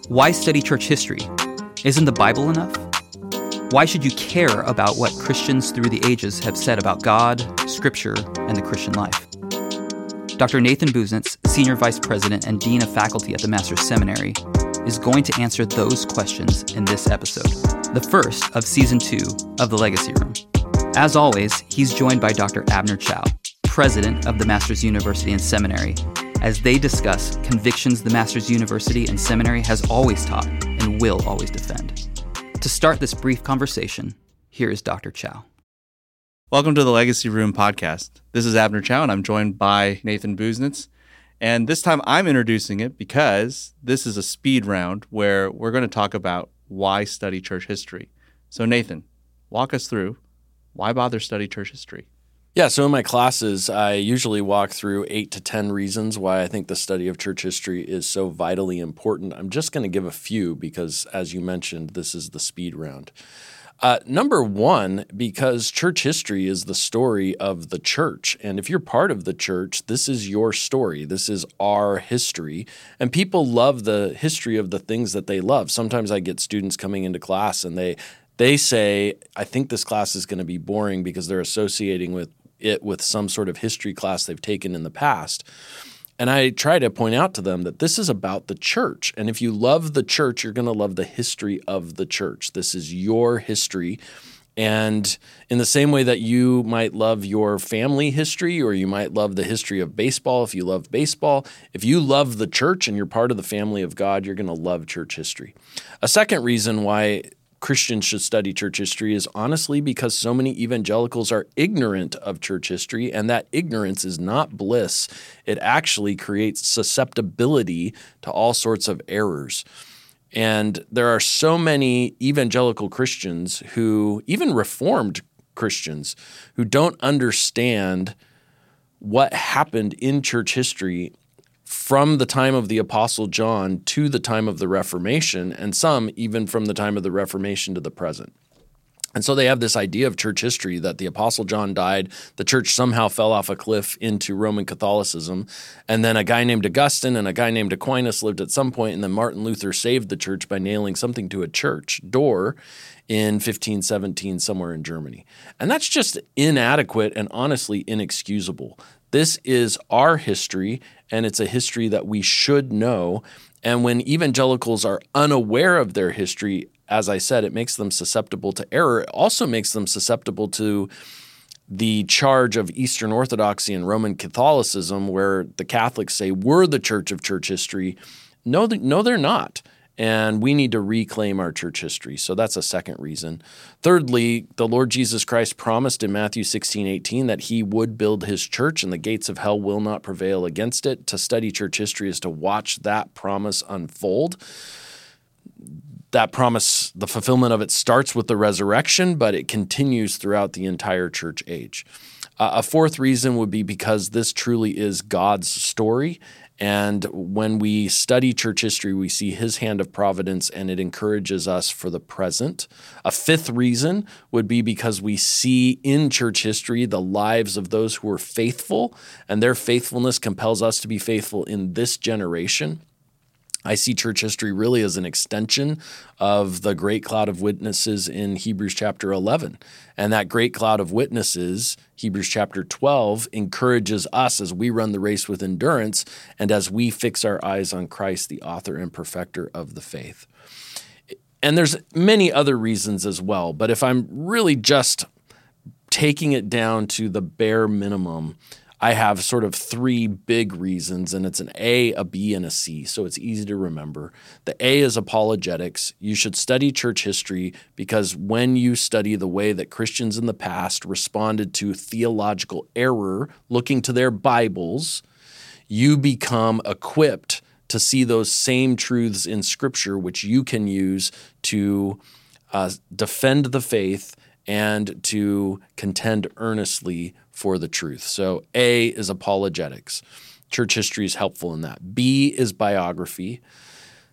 Why study church history? Isn't the Bible enough? Why should you care about what Christians through the ages have said about God, Scripture, and the Christian life? Dr. Nathan Busenitz, Senior Vice President and Dean of Faculty at the Master's Seminary, is going to answer those questions in this episode, the first of Season 2 of The Legacy Room. As always, he's joined by Dr. Abner Chou, President of the Master's University and Seminary, as they discuss convictions the Master's University and Seminary has always taught and will always defend. To start this brief conversation, here is Dr. Chou. Welcome to the Legacy Room podcast. This is Abner Chou, and I'm joined by Nathan Busenitz. And this time I'm introducing it because this is a speed round where we're going to talk about why study church history. So Nathan, walk us through why bother study church history? Yeah, so in my classes, I usually walk through 8 to 10 reasons why I think the study of church history is so vitally important. I'm just going to give a few because, as you mentioned, this is the speed round. Number one, because church history is the story of the church. And if you're part of the church, this is your story. This is our history. And people love the history of the things that they love. Sometimes I get students coming into class and they say, I think this class is going to be boring because they're associating with some sort of history class they've taken in the past. And I try to point out to them that this is about the church. And if you love the church, you're going to love the history of the church. This is your history. And in the same way that you might love your family history or you might love the history of baseball if you love baseball, if you love the church and you're part of the family of God, you're going to love church history. A second reason why Christians should study church history is honestly because so many evangelicals are ignorant of church history, and that ignorance is not bliss. It actually creates susceptibility to all sorts of errors. And there are so many evangelical Christians even Reformed Christians, who don't understand what happened in church history from the time of the Apostle John to the time of the Reformation, and some even from the time of the Reformation to the present. And so they have this idea of church history that the Apostle John died, the church somehow fell off a cliff into Roman Catholicism, and then a guy named Augustine and a guy named Aquinas lived at some point, and then Martin Luther saved the church by nailing something to a church door in 1517 somewhere in Germany. And that's just inadequate and honestly inexcusable. This is our history, and it's a history that we should know. And when evangelicals are unaware of their history, as I said, it makes them susceptible to error. It also makes them susceptible to the charge of Eastern Orthodoxy and Roman Catholicism, where the Catholics say, we're the church of church history. No, they're not. And we need to reclaim our church history. So that's a second reason. Thirdly, the Lord Jesus Christ promised in Matthew 16:18 that he would build his church and the gates of hell will not prevail against it. To study church history is to watch that promise unfold. That promise, the fulfillment of it starts with the resurrection, but it continues throughout the entire church age. A fourth reason would be because this truly is God's story. And when we study church history, we see his hand of providence, and it encourages us for the present. A fifth reason would be because we see in church history the lives of those who were faithful, and their faithfulness compels us to be faithful in this generation. I see church history really as an extension of the great cloud of witnesses in Hebrews chapter 11. And that great cloud of witnesses, Hebrews chapter 12, encourages us as we run the race with endurance and as we fix our eyes on Christ, the author and perfecter of the faith. And there's many other reasons as well, but if I'm really just taking it down to the bare minimum, I have sort of three big reasons, and it's an A, a B, and a C, so it's easy to remember. The A is apologetics. You should study church history because when you study the way that Christians in the past responded to theological error, looking to their Bibles, you become equipped to see those same truths in Scripture, which you can use to defend the faith and to contend earnestly for the truth. So A is apologetics. Church history is helpful in that. B is biography.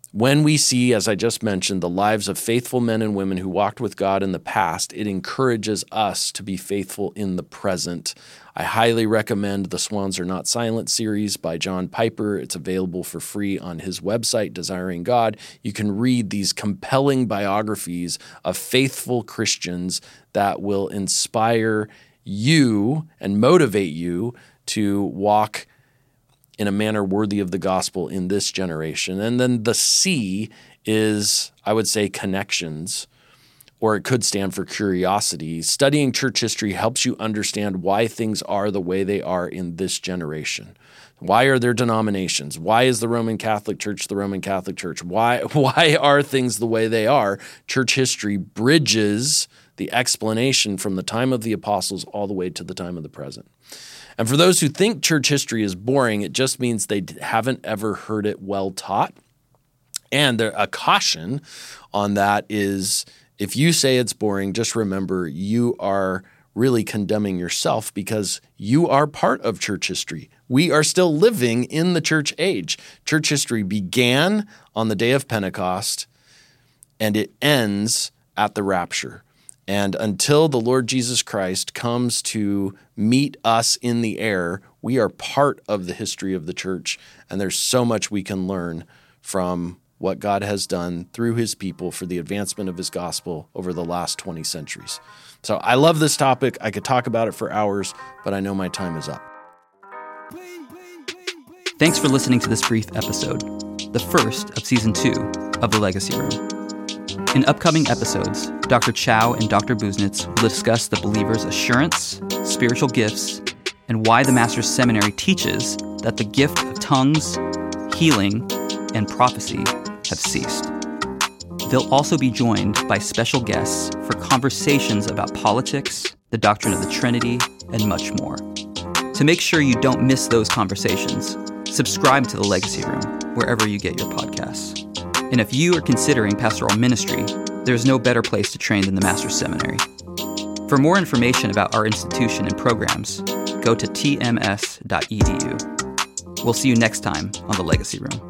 When we see, as I just mentioned, the lives of faithful men and women who walked with God in the past, it encourages us to be faithful in the present. I highly recommend the Swans Are Not Silent series by John Piper. It's available for free on his website, Desiring God. You can read these compelling biographies of faithful Christians that will inspire you and motivate you to walk in a manner worthy of the gospel in this generation. And then the C is, I would say, connections, or it could stand for curiosity. Studying church history helps you understand why things are the way they are in this generation. Why are there denominations? Why is the Roman Catholic Church the Roman Catholic Church? Why are things the way they are? Church history bridges the explanation from the time of the apostles all the way to the time of the present. And for those who think church history is boring, it just means they haven't ever heard it well taught. And a caution on that is, if you say it's boring, just remember you are really condemning yourself, because you are part of church history. We are still living in the church age. Church history began on the day of Pentecost, and it ends at the rapture. And until the Lord Jesus Christ comes to meet us in the air, we are part of the history of the church, and there's so much we can learn from what God has done through his people for the advancement of his gospel over the last 20 centuries. So I love this topic. I could talk about it for hours, but I know my time is up. Thanks for listening to this brief episode, the first of Season 2 of The Legacy Room. In upcoming episodes, Dr. Chow and Dr. Busenitz will discuss the believer's assurance, spiritual gifts, and why the Master's Seminary teaches that the gift of tongues, healing, and prophecy have ceased. They'll also be joined by special guests for conversations about politics, the doctrine of the Trinity, and much more. To make sure you don't miss those conversations, subscribe to The Legacy Room wherever you get your podcasts. And if you are considering pastoral ministry, there's no better place to train than the Master's Seminary. For more information about our institution and programs, go to tms.edu. We'll see you next time on The Legacy Room.